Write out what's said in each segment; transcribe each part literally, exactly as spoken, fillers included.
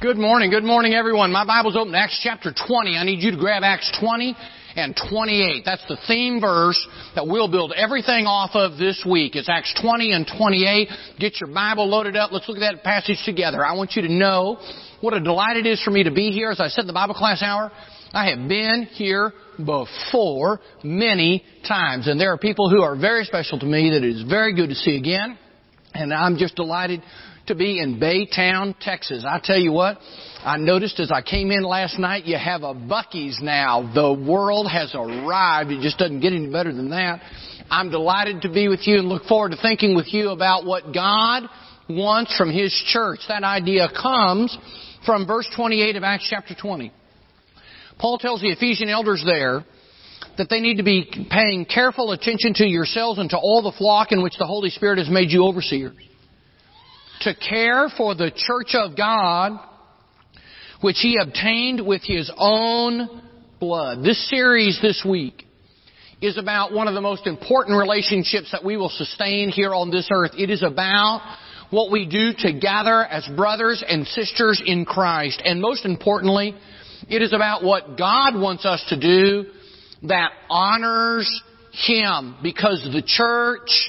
Good morning. Good morning, everyone. My Bible's open to Acts chapter twenty. I need you to grab Acts twenty and twenty-eight. That's the theme verse that we'll build everything off of this week. It's Acts twenty and twenty-eight. Get your Bible loaded up. Let's look at that passage together. I want you to know what a delight it is for me to be here. As I said in the Bible class hour, I have been here before many times. And there are people who are very special to me that it is very good to see again. And I'm just delighted to be in Baytown, Texas. I tell you what, I noticed as I came in last night, you have a Buc-ee's now. The world has arrived. It just doesn't get any better than that. I'm delighted to be with you and look forward to thinking with you about what God wants from His church. That idea comes from verse twenty-eight of Acts chapter twenty. Paul tells the Ephesian elders there that they need to be paying careful attention to yourselves and to all the flock in which the Holy Spirit has made you overseers, to care for the church of God, which He obtained with His own blood. This series this week is about one of the most important relationships that we will sustain here on this earth. It is about what we do together as brothers and sisters in Christ. And most importantly, it is about what God wants us to do that honors Him, because the church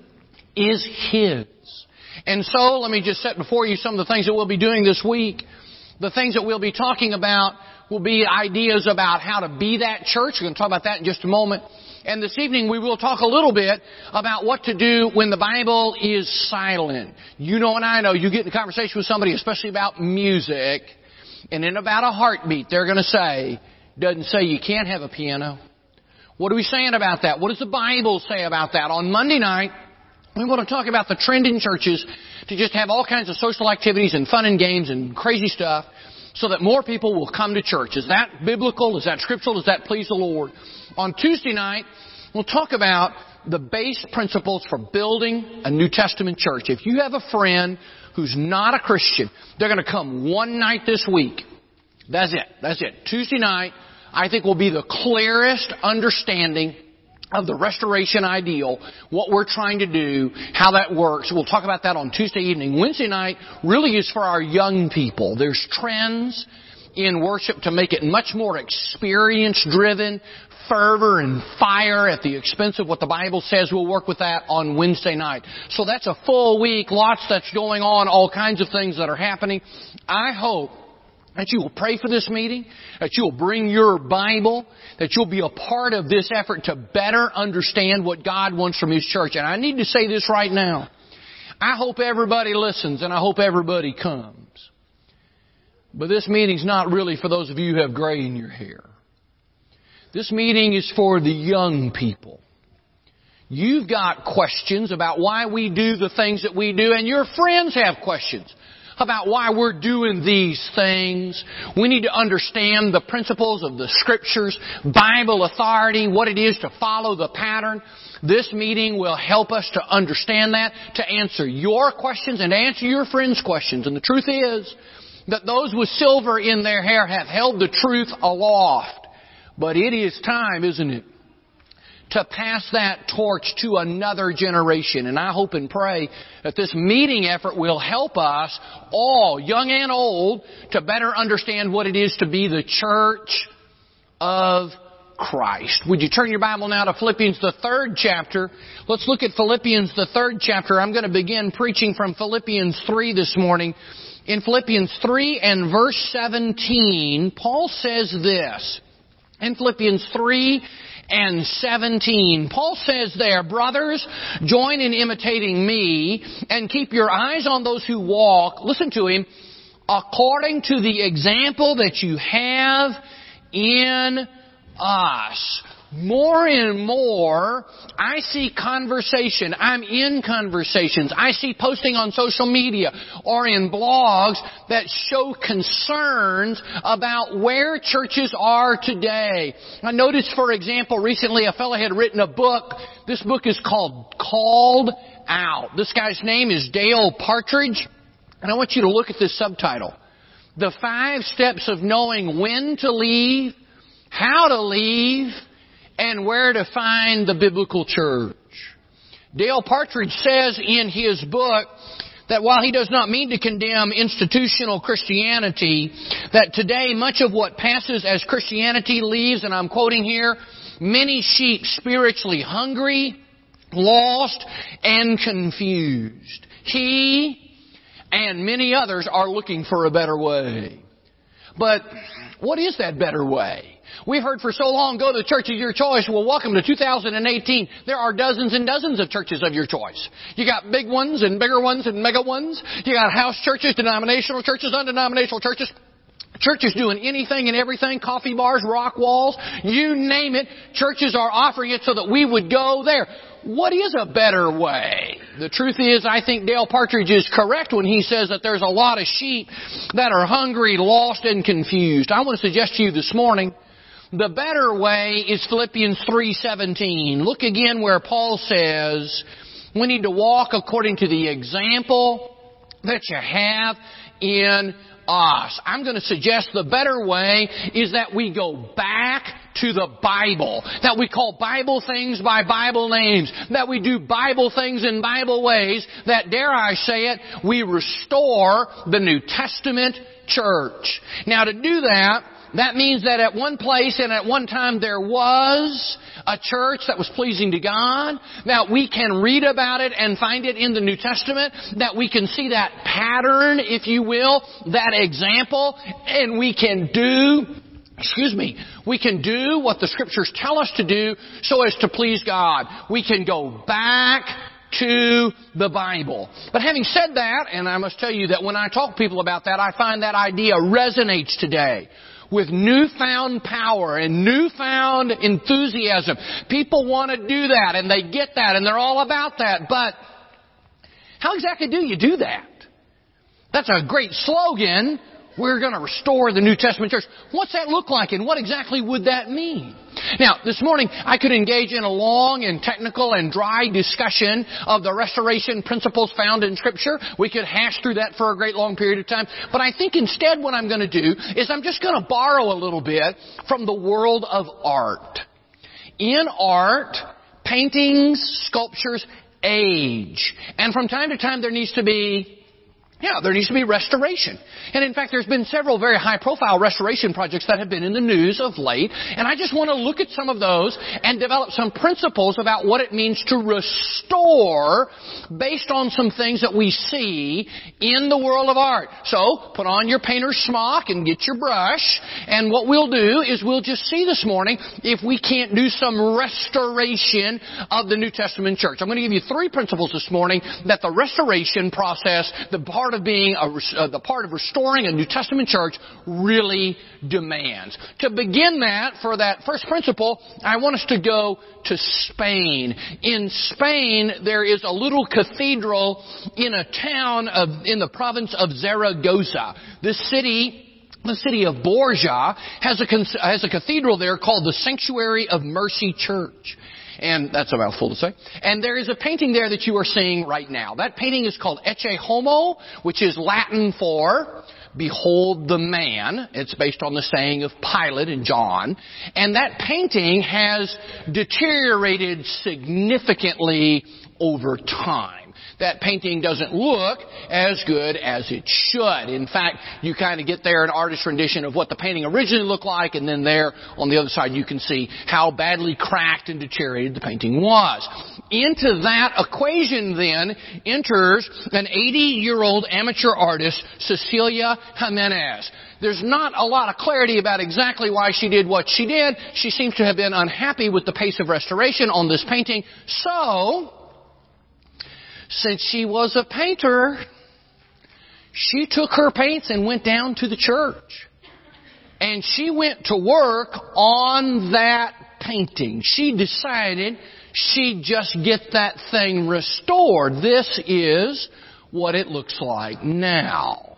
is His. And so, let me just set before you some of the things that we'll be doing this week. The things that we'll be talking about will be ideas about how to be that church. We're going to talk about that in just a moment. And this evening we will talk a little bit about what to do when the Bible is silent. You know and I know, you get in a conversation with somebody, especially about music, and in about a heartbeat they're going to say, doesn't say you can't have a piano. What are we saying about that? What does the Bible say about that? On Monday night, we want to talk about the trend in churches to just have all kinds of social activities and fun and games and crazy stuff so that more people will come to church. Is that biblical? Is that scriptural? Does that please the Lord? On Tuesday night, we'll talk about the base principles for building a New Testament church. If you have a friend who's not a Christian, they're going to come one night this week. That's it. That's it. Tuesday night, I think, will be the clearest understanding of the restoration ideal, what we're trying to do, how that works. We'll talk about that on Tuesday evening. Wednesday night really is for our young people. There's trends in worship to make it much more experience-driven, fervor and fire at the expense of what the Bible says. We'll work with that on Wednesday night. So that's a full week, lots that's going on, all kinds of things that are happening. I hope that you will pray for this meeting, that you will bring your Bible, that you'll be a part of this effort to better understand what God wants from His church. And I need to say this right now. I hope everybody listens and I hope everybody comes. But this meeting's not really for those of you who have gray in your hair. This meeting is for the young people. You've got questions about why we do the things that we do, and your friends have questions about why we're doing these things. We need to understand the principles of the Scriptures, Bible authority, what it is to follow the pattern. This meeting will help us to understand that, to answer your questions and to answer your friends' questions. And the truth is that those with silver in their hair have held the truth aloft. But it is time, isn't it, to pass that torch to another generation. And I hope and pray that this meeting effort will help us all, young and old, to better understand what it is to be the church of Christ. Would you turn your Bible now to Philippians, the third chapter? Let's look at Philippians, the third chapter. I'm going to begin preaching from Philippians three this morning. In Philippians three and verse seventeen, Paul says this. In Philippians three and seventeen, Paul says there, brothers, join in imitating me and keep your eyes on those who walk, listen to him, according to the example that you have in us. More and more, I see conversation. I'm in conversations. I see posting on social media or in blogs that show concerns about where churches are today. I noticed, for example, recently a fellow had written a book. This book is called Called Out. This guy's name is Dale Partridge. And I want you to look at this subtitle. The Five Steps of Knowing When to Leave, How to Leave, and Where to Find the Biblical Church. Dale Partridge says in his book that while he does not mean to condemn institutional Christianity, that today much of what passes as Christianity leaves, and I'm quoting here, many sheep spiritually hungry, lost, and confused. He and many others are looking for a better way. But what is that better way? We've heard for so long, go to the church of your choice. Well, welcome to two thousand eighteen. There are dozens and dozens of churches of your choice. You got big ones and bigger ones and mega ones. You got house churches, denominational churches, undenominational churches. Churches doing anything and everything, coffee bars, rock walls, you name it. Churches are offering it so that we would go there. What is a better way? The truth is, I think Dale Partridge is correct when he says that there's a lot of sheep that are hungry, lost, and confused. I want to suggest to you this morning, the better way is Philippians three seventeen. Look again where Paul says, we need to walk according to the example that you have in us. I'm going to suggest the better way is that we go back to the Bible. That we call Bible things by Bible names. That we do Bible things in Bible ways. That, dare I say it, we restore the New Testament church. Now to do that, that means that at one place and at one time there was a church that was pleasing to God, that we can read about it and find it in the New Testament, that we can see that pattern, if you will, that example, and we can do, excuse me, we can do what the Scriptures tell us to do so as to please God. We can go back to the Bible. But having said that, and I must tell you that when I talk to people about that, I find that idea resonates today with newfound power and newfound enthusiasm. People want to do that, and they get that, and they're all about that. But how exactly do you do that? That's a great slogan. We're going to restore the New Testament church. What's that look like, and what exactly would that mean? Now, this morning, I could engage in a long and technical and dry discussion of the restoration principles found in Scripture. We could hash through that for a great long period of time. But I think instead what I'm going to do is I'm just going to borrow a little bit from the world of art. In art, paintings, sculptures age. And from time to time there needs to be Yeah, there needs to be restoration. And in fact, there's been several very high-profile restoration projects that have been in the news of late. And I just want to look at some of those and develop some principles about what it means to restore based on some things that we see in the world of art. So, put on your painter's smock and get your brush. And what we'll do is we'll just see this morning if we can't do some restoration of the New Testament church. I'm going to give you three principles this morning that the restoration process, the part of being a, uh, the part of restoring a New Testament church really demands. To begin that, for that first principle, I want us to go to Spain. In Spain, there is a little cathedral in a town of, in the province of Zaragoza. This city The city of Borja has a, has a cathedral there called the Sanctuary of Mercy Church. And that's a mouthful to say. And there is a painting there that you are seeing right now. That painting is called Ecce Homo, which is Latin for Behold the Man. It's based on the saying of Pilate and John. And that painting has deteriorated significantly over time. That painting doesn't look as good as it should. In fact, you kind of get there an artist's rendition of what the painting originally looked like, and then there on the other side you can see how badly cracked and deteriorated the painting was. Into that equation then enters an eighty-year-old amateur artist, Cecilia Jimenez. There's not a lot of clarity about exactly why she did what she did. She seems to have been unhappy with the pace of restoration on this painting. So, since she was a painter, she took her paints and went down to the church. And she went to work on that painting. She decided she'd just get that thing restored. This is what it looks like now.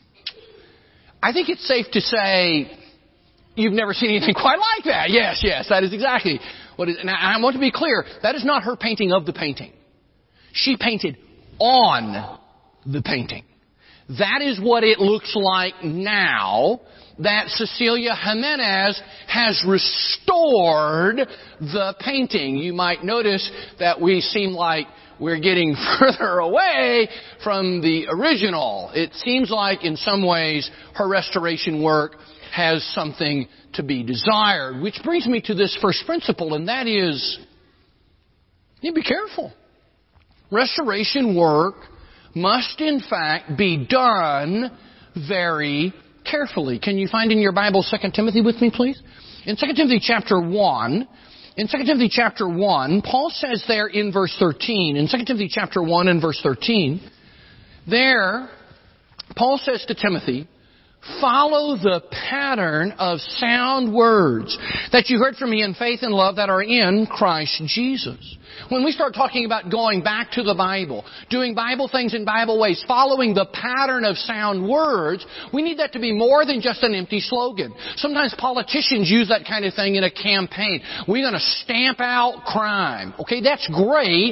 I think it's safe to say you've never seen anything quite like that. Yes, yes, that is exactly what it is. Now, I want to be clear, that is not her painting of the painting. She painted on the painting. That is what it looks like now that Cecilia Jimenez has restored the painting. You might notice that we seem like we're getting further away from the original. It seems like in some ways her restoration work has something to be desired. Which brings me to this first principle, and that is, you be careful. Restoration work must in fact be done very carefully. Can you find in your Bible Second Timothy with me, please? In Second Timothy chapter one, in Second Timothy chapter one, Paul says there in verse thirteen, in Second Timothy chapter one and verse thirteen, there, Paul says to Timothy, follow the pattern of sound words that you heard from me in faith and love that are in Christ Jesus. When we start talking about going back to the Bible, doing Bible things in Bible ways, following the pattern of sound words, we need that to be more than just an empty slogan. Sometimes politicians use that kind of thing in a campaign. We're going to stamp out crime. Okay, that's great.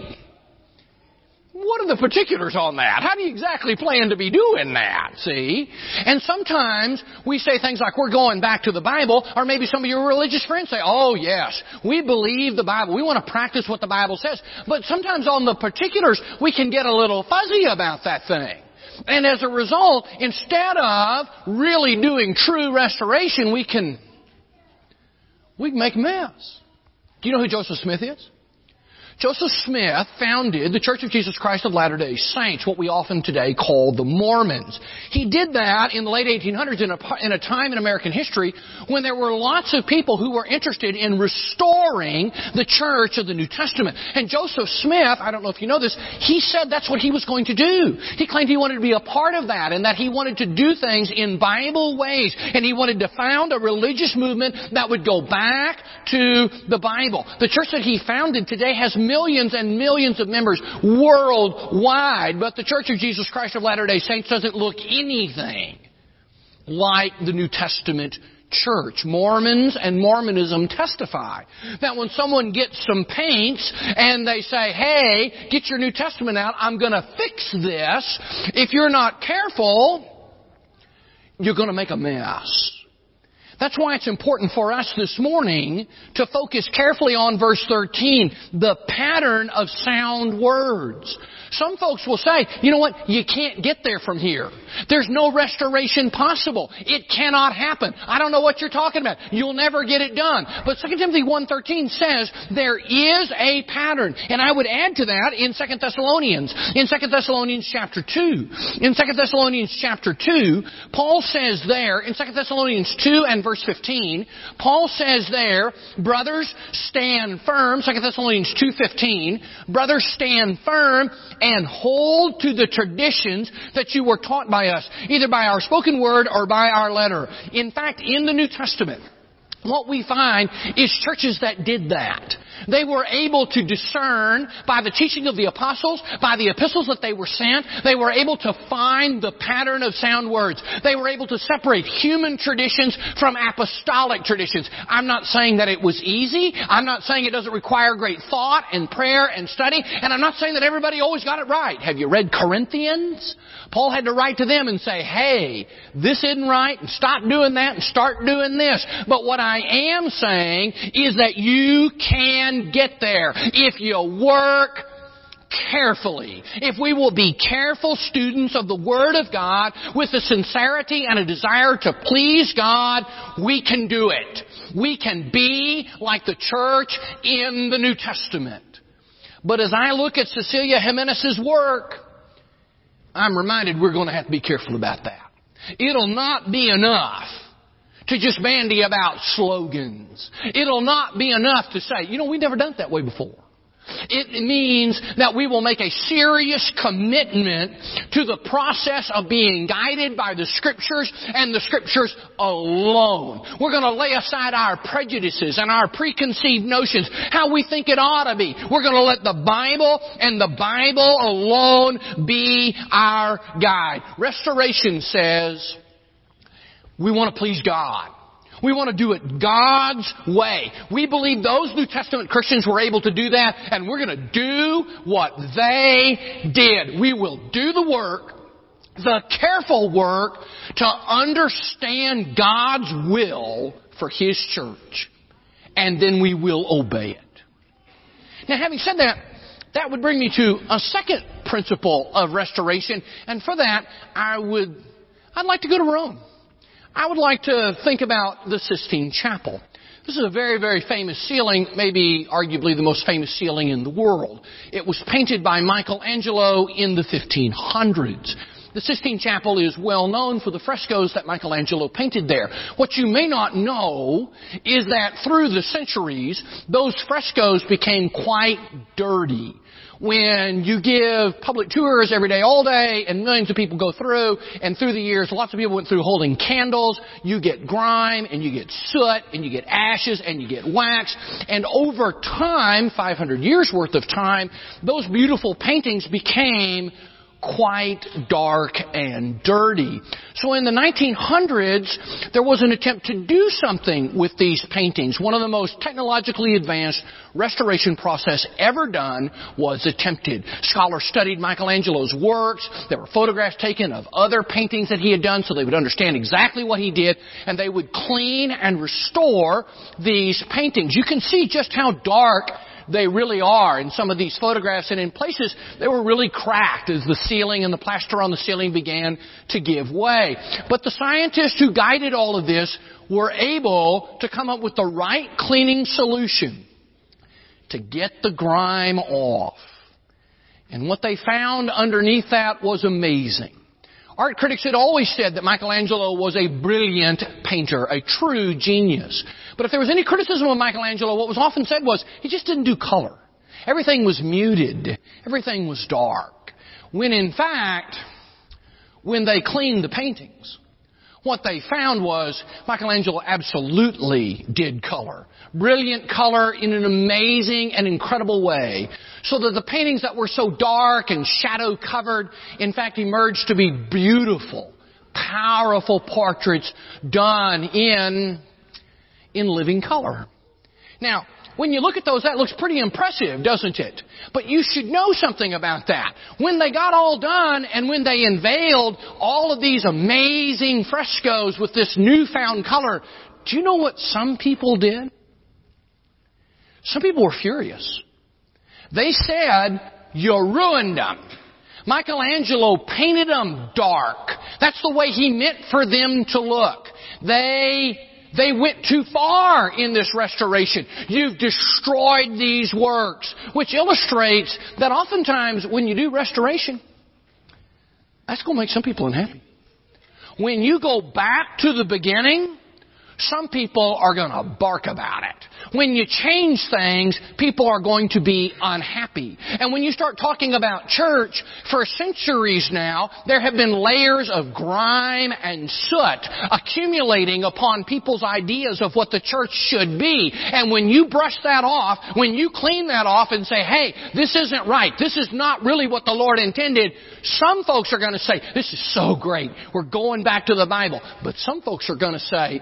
What are the particulars on that? How do you exactly plan to be doing that? See? And sometimes we say things like we're going back to the Bible, or maybe some of your religious friends say, oh yes, we believe the Bible. We want to practice what the Bible says. But sometimes on the particulars, we can get a little fuzzy about that thing. And as a result, instead of really doing true restoration, we can, we can make a mess. Do you know who Joseph Smith is? Joseph Smith founded the Church of Jesus Christ of Latter-day Saints, what we often today call the Mormons. He did that in the late eighteen hundreds in a, in a time in American history when there were lots of people who were interested in restoring the Church of the New Testament. And Joseph Smith, I don't know if you know this, he said that's what he was going to do. He claimed he wanted to be a part of that and that he wanted to do things in Bible ways. And he wanted to found a religious movement that would go back to the Bible. The church that he founded today has millions and millions of members worldwide, but the Church of Jesus Christ of Latter-day Saints doesn't look anything like the New Testament church. Mormons and Mormonism testify that when someone gets some paints and they say, hey, get your New Testament out, I'm going to fix this, if you're not careful, you're going to make a mess. That's why it's important for us this morning to focus carefully on verse thirteen, the pattern of sound words. Some folks will say, you know what, you can't get there from here. There's no restoration possible. It cannot happen. I don't know what you're talking about. You'll never get it done. But Second Timothy one thirteen says there is a pattern. And I would add to that in Second Thessalonians. In Second Thessalonians chapter two. In Second Thessalonians chapter two, Paul says there, in Second Thessalonians two and verse fifteen, Paul says there, brothers, stand firm. Second Thessalonians two fifteen, brothers, stand firm and hold to the traditions that you were taught by us, either by our spoken word or by our letter. In fact, in the New Testament, what we find is churches that did that. They were able to discern by the teaching of the apostles, by the epistles that they were sent, they were able to find the pattern of sound words. They were able to separate human traditions from apostolic traditions. I'm not saying that it was easy. I'm not saying it doesn't require great thought and prayer and study. And I'm not saying that everybody always got it right. Have you read Corinthians? Paul had to write to them and say, hey, this isn't right, and stop doing that and start doing this. But what I am saying is that you can get there if you work carefully. If we will be careful students of the Word of God with a sincerity and a desire to please God, we can do it. We can be like the church in the New Testament. But as I look at Cecilia Jimenez's work, I'm reminded we're going to have to be careful about that. It'll not be enough to just bandy about slogans. It'll not be enough to say, you know, we've never done it that way before. It means that we will make a serious commitment to the process of being guided by the Scriptures and the Scriptures alone. We're going to lay aside our prejudices and our preconceived notions, how we think it ought to be. We're going to let the Bible and the Bible alone be our guide. Restoration says we want to please God. We want to do it God's way. We believe those New Testament Christians were able to do that, and we're going to do what they did. We will do the work, the careful work, to understand God's will for His church. And then we will obey it. Now, having said that, that would bring me to a second principle of restoration. And for that, I would, I'd like to go to Rome. I would like to think about the Sistine Chapel. This is a very, very famous ceiling, maybe arguably the most famous ceiling in the world. It was painted by Michelangelo in the fifteen hundreds. The Sistine Chapel is well known for the frescoes that Michelangelo painted there. What you may not know is that through the centuries, those frescoes became quite dirty. When you give public tours every day, all day, and millions of people go through, and through the years, lots of people went through holding candles, you get grime, and you get soot, and you get ashes, and you get wax. And over time, five hundred years worth of time, those beautiful paintings became quite dark and dirty. So in the nineteen hundreds, there was an attempt to do something with these paintings. One of the most technologically advanced restoration process ever done was attempted. Scholars studied Michelangelo's works. There were photographs taken of other paintings that he had done so they would understand exactly what he did, and they would clean and restore these paintings. You can see just how dark they really are in some of these photographs, and in places they were really cracked as the ceiling and the plaster on the ceiling began to give way. But the scientists who guided all of this were able to come up with the right cleaning solution to get the grime off. And what they found underneath that was amazing. Art critics had always said that Michelangelo was a brilliant painter, a true genius. But if there was any criticism of Michelangelo, what was often said was he just didn't do color. Everything was muted. Everything was dark. When in fact, when they cleaned the paintings, what they found was Michelangelo absolutely did color. Brilliant color in an amazing and incredible way. So that the paintings that were so dark and shadow covered, in fact, emerged to be beautiful, powerful portraits done in, in living color. Now, when you look at those, that looks pretty impressive, doesn't it? But you should know something about that. When they got all done and when they unveiled all of these amazing frescoes with this newfound color, do you know what some people did? Some people were furious. They said, you ruined them. Michelangelo painted them dark. That's the way he meant for them to look. They... They went too far in this restoration. You've destroyed these works, which illustrates that oftentimes when you do restoration, that's going to make some people unhappy. When you go back to the beginning, some people are going to bark about it. When you change things, people are going to be unhappy. And when you start talking about church, for centuries now, there have been layers of grime and soot accumulating upon people's ideas of what the church should be. And when you brush that off, when you clean that off and say, hey, this isn't right, this is not really what the Lord intended, some folks are going to say, this is so great, we're going back to the Bible. But some folks are going to say,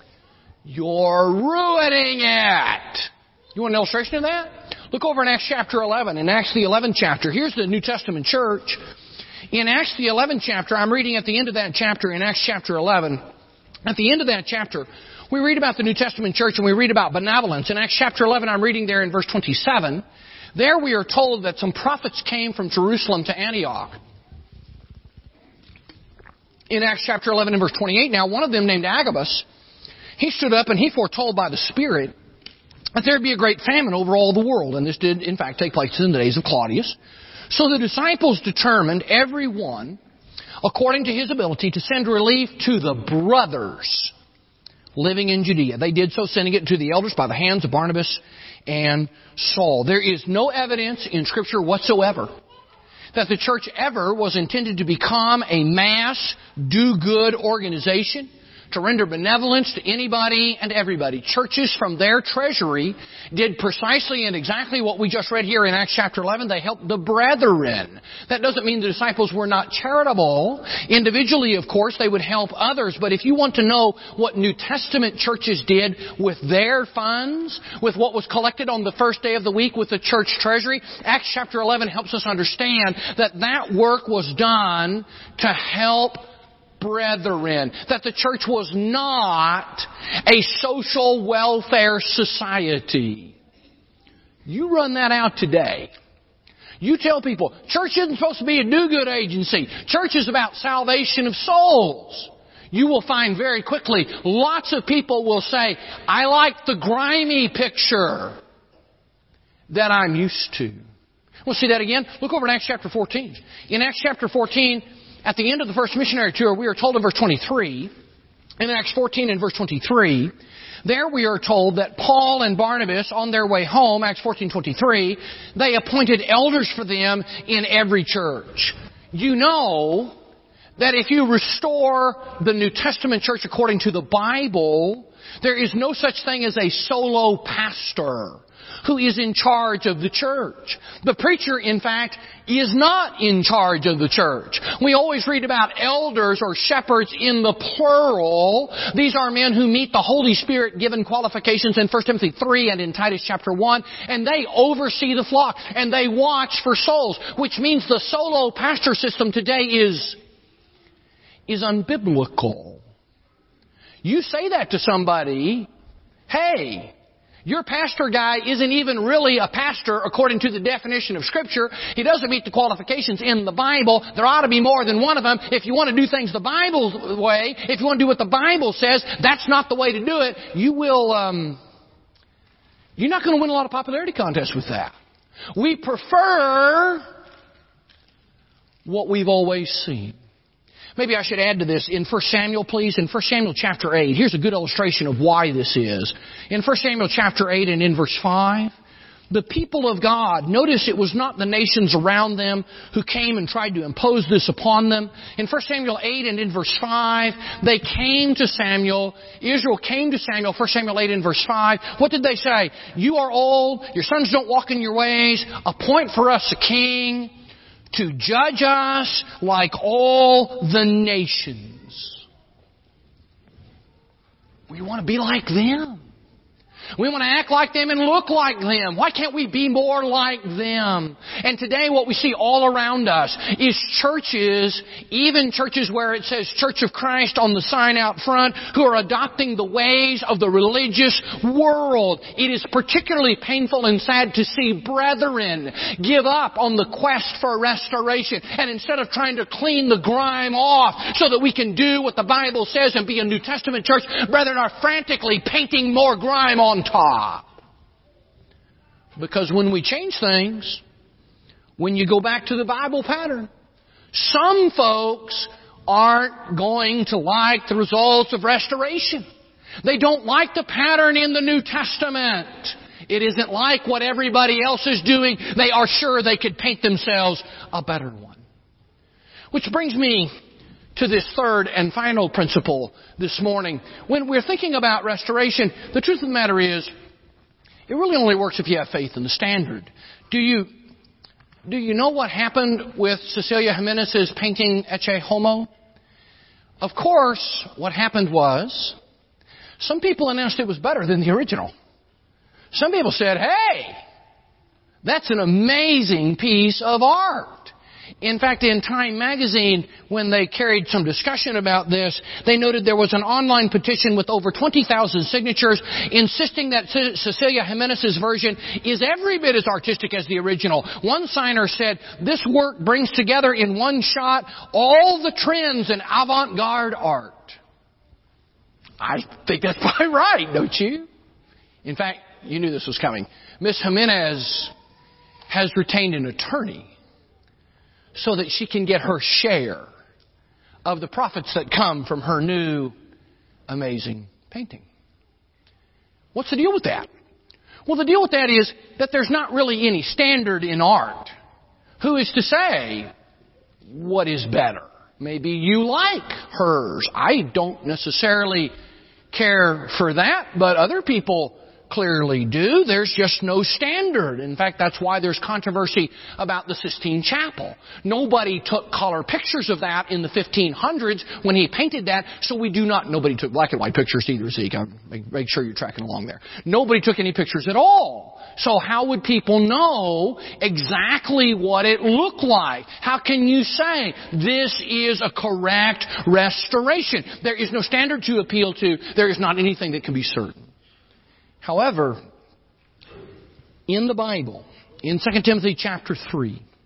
you're ruining it. You want an illustration of that? Look over in Acts chapter eleven. In Acts the eleventh chapter, here's the New Testament church. In Acts the eleventh chapter, I'm reading at the end of that chapter, in Acts chapter eleven, at the end of that chapter, we read about the New Testament church and we read about benevolence. In Acts chapter eleven, I'm reading there in verse twenty-seven. There we are told that some prophets came from Jerusalem to Antioch. In Acts chapter eleven and verse twenty-eight, now one of them named Agabus, he stood up and he foretold by the Spirit that there would be a great famine over all the world. And this did, in fact, take place in the days of Claudius. So the disciples determined, every one, according to his ability, to send relief to the brothers living in Judea. They did so, sending it to the elders by the hands of Barnabas and Saul. There is no evidence in Scripture whatsoever that the church ever was intended to become a mass, do-good organization to render benevolence to anybody and everybody. Churches from their treasury did precisely and exactly what we just read here in Acts chapter eleven. They helped the brethren. That doesn't mean the disciples were not charitable. Individually, of course, they would help others. But if you want to know what New Testament churches did with their funds, with what was collected on the first day of the week with the church treasury, Acts chapter eleven helps us understand that that work was done to help brethren, that the church was not a social welfare society. You run that out today. You tell people, church isn't supposed to be a do-good agency. Church is about salvation of souls. You will find very quickly, lots of people will say, I like the grimy picture that I'm used to. We'll see that again. Look over in Acts chapter fourteen. In Acts chapter fourteen, at the end of the first missionary tour, we are told in verse twenty-three, in Acts fourteen and verse twenty-three, there we are told that Paul and Barnabas, on their way home, Acts fourteen twenty-three, they appointed elders for them in every church. You know that if you restore the New Testament church according to the Bible, there is no such thing as a solo pastor who is in charge of the church. The preacher, in fact, is not in charge of the church. We always read about elders or shepherds in the plural. These are men who meet the Holy Spirit given qualifications in First Timothy three and in Titus chapter one, and they oversee the flock and they watch for souls, which means the solo pastor system today is, is unbiblical. You say that to somebody, hey, your pastor guy isn't even really a pastor according to the definition of Scripture. He doesn't meet the qualifications in the Bible. There ought to be more than one of them. If you want to do things the Bible's way, if you want to do what the Bible says, that's not the way to do it. You will, um, you're not going to win a lot of popularity contests with that. We prefer what we've always seen. Maybe I should add to this in First Samuel, please. In First Samuel chapter eight, here's a good illustration of why this is. In First Samuel chapter eight and in verse five, the people of God, notice it was not the nations around them who came and tried to impose this upon them. In First Samuel eight and in verse five, they came to Samuel. Israel came to Samuel, First Samuel eight and verse five. What did they say? You are old, your sons don't walk in your ways, appoint for us a king to judge us like all the nations. We want to be like them. We want to act like them and look like them. Why can't we be more like them? And today what we see all around us is churches, even churches where it says Church of Christ on the sign out front, who are adopting the ways of the religious world. It is particularly painful and sad to see brethren give up on the quest for restoration. And instead of trying to clean the grime off so that we can do what the Bible says and be a New Testament church, brethren are frantically painting more grime on top. Because when we change things, when you go back to the Bible pattern, some folks aren't going to like the results of restoration. They don't like the pattern in the New Testament. It isn't like what everybody else is doing. They are sure they could paint themselves a better one. Which brings me to this third and final principle this morning. When we're thinking about restoration, the truth of the matter is, it really only works if you have faith in the standard. Do you, do you know what happened with Cecilia Jimenez's painting Ecce Homo? Of course, what happened was, some people announced it was better than the original. Some people said, hey, that's an amazing piece of art. In fact, in Time magazine, when they carried some discussion about this, they noted there was an online petition with over twenty thousand signatures insisting that Cecilia Jimenez's version is every bit as artistic as the original. One signer said, this work brings together in one shot all the trends in avant-garde art. I think that's probably right, don't you? In fact, you knew this was coming. Miss Jimenez has retained an attorney so that she can get her share of the profits that come from her new amazing painting. What's the deal with that? Well, the deal with that is that there's not really any standard in art. Who is to say what is better? Maybe you like hers. I don't necessarily care for that, but other people clearly do. There's just no standard. In fact, that's why there's controversy about the Sistine Chapel. Nobody took color pictures of that in the fifteen hundreds when he painted that, so we do not, nobody took black and white pictures either, Zeke. Make, make sure you're tracking along there. Nobody took any pictures at all. So how would people know exactly what it looked like? How can you say this is a correct restoration? There is no standard to appeal to. There is not anything that can be certain. However, in the Bible, in Second Timothy chapter three,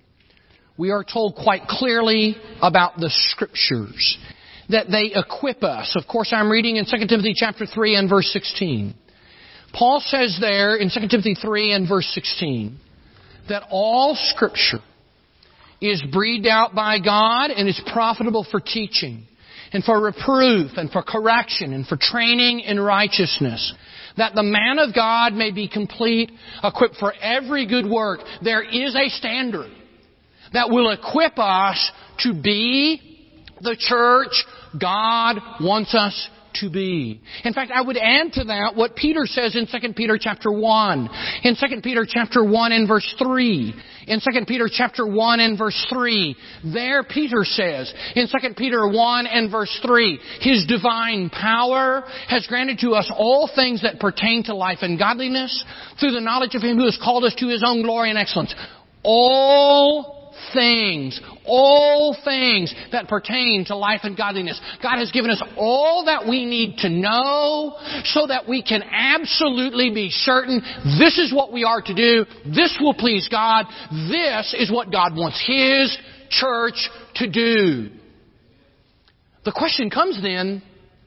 we are told quite clearly about the Scriptures, that they equip us. Of course, I'm reading in Second Timothy chapter three and verse sixteen. Paul says there in Second Timothy three and verse sixteen that all Scripture is breathed out by God and is profitable for teaching and for reproof and for correction and for training in righteousness, that the man of God may be complete, equipped for every good work. There is a standard that will equip us to be the church God wants us to be. In fact, I would add to that what Peter says in Second Peter chapter one. In Second Peter chapter one and verse three. In Second Peter chapter one and verse three. There Peter says, in Second Peter one and verse three, His divine power has granted to us all things that pertain to life and godliness through the knowledge of Him who has called us to His own glory and excellence. All things, all things that pertain to life and godliness. God has given us all that we need to know so that we can absolutely be certain this is what we are to do. This will please God. This is what God wants His church to do. The question comes then,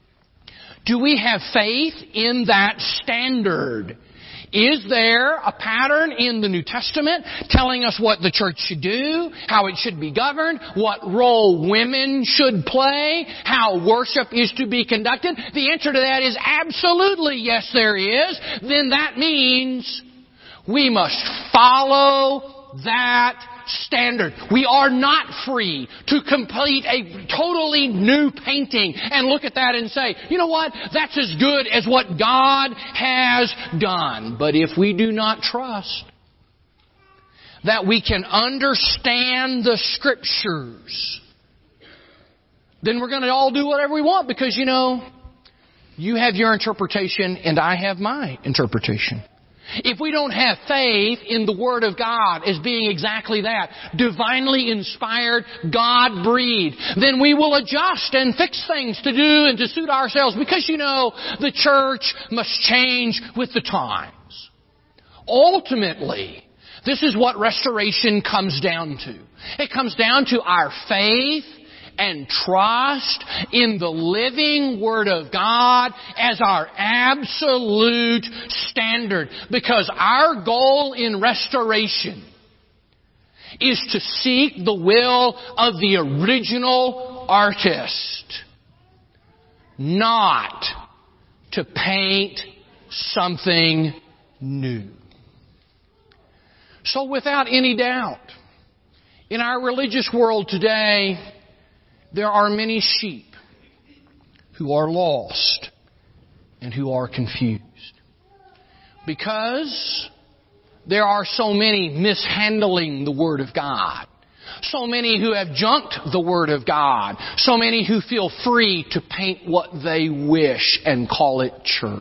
do we have faith in that standard? Is there a pattern in the New Testament telling us what the church should do, how it should be governed, what role women should play, how worship is to be conducted? The answer to that is absolutely yes, there is. Then that means we must follow that standard. We are not free to complete a totally new painting and look at that and say, you know what, that's as good as what God has done. But if we do not trust that we can understand the Scriptures, then we're going to all do whatever we want because, you know, you have your interpretation and I have my interpretation. If we don't have faith in the Word of God as being exactly that, divinely inspired, God-breathed, then we will adjust and fix things to do and to suit ourselves because, you know, the church must change with the times. Ultimately, this is what restoration comes down to. It comes down to our faith and trust in the living Word of God as our absolute standard. Because our goal in restoration is to seek the will of the original artist, not to paint something new. So without any doubt, in our religious world today, there are many sheep who are lost and who are confused. Because there are so many mishandling the Word of God. So many who have junked the Word of God. So many who feel free to paint what they wish and call it church.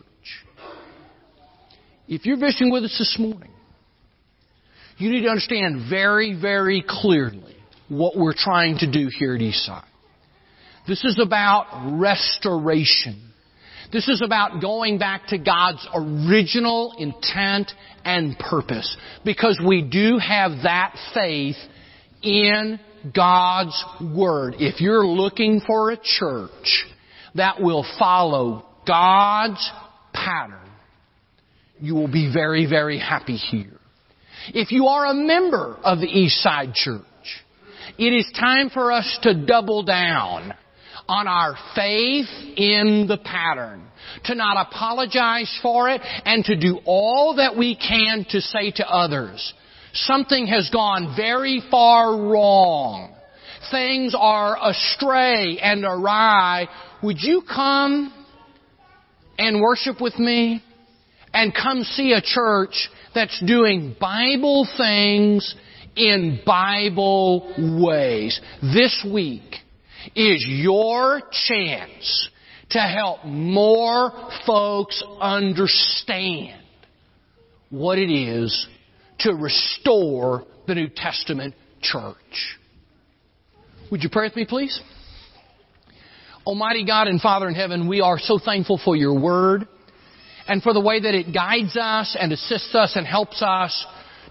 If you're visiting with us this morning, you need to understand very, very clearly what we're trying to do here at Eastside. This is about restoration. This is about going back to God's original intent and purpose. Because we do have that faith in God's Word. If you're looking for a church that will follow God's pattern, you will be very, very happy here. If you are a member of the Eastside Church, it is time for us to double down on our faith in the pattern, to not apologize for it, and to do all that we can to say to others, something has gone very far wrong. Things are astray and awry. Would you come and worship with me? And come see a church that's doing Bible things in Bible ways. This week is your chance to help more folks understand what it is to restore the New Testament church. Would you pray with me, please? Almighty God and Father in heaven, we are so thankful for your Word and for the way that it guides us and assists us and helps us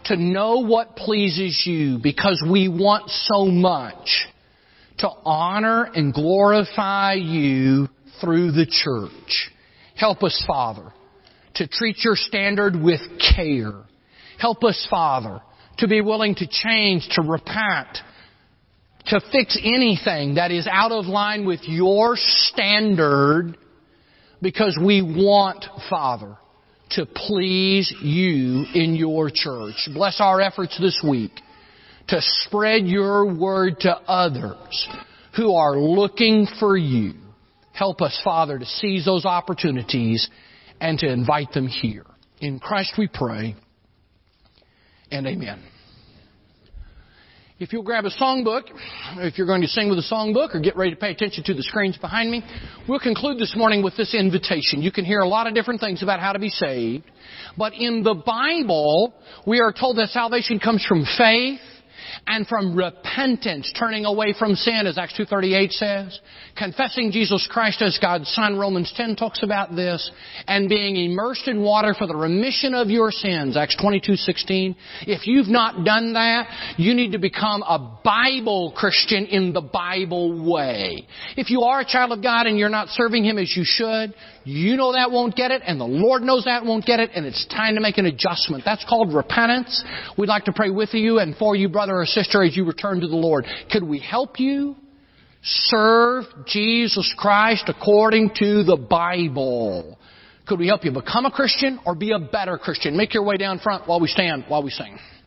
to know what pleases You, because we want so much to honor and glorify You through the church. Help us, Father, to treat Your standard with care. Help us, Father, to be willing to change, to repent, to fix anything that is out of line with Your standard, because we want, Father, to please You in Your church. Bless our efforts this week to spread Your word to others who are looking for You. Help us, Father, to seize those opportunities and to invite them here. In Christ we pray, and amen. If you'll grab a songbook, if you're going to sing with a songbook or get ready to pay attention to the screens behind me, we'll conclude this morning with this invitation. You can hear a lot of different things about how to be saved, but in the Bible, we are told that salvation comes from faith and from repentance, turning away from sin, as Acts two thirty-eight says, confessing Jesus Christ as God's Son, Romans ten talks about this, and being immersed in water for the remission of your sins, Acts twenty-two sixteen. If you've not done that, you need to become a Bible Christian in the Bible way. If you are a child of God and you're not serving Him as you should, you know that won't get it, and the Lord knows that won't get it, and it's time to make an adjustment. That's called repentance. We'd like to pray with you and for you, brother or sister, as you return to the Lord. Could we help you serve Jesus Christ according to the Bible? Could we help you become a Christian or be a better Christian? Make your way down front while we stand, while we sing.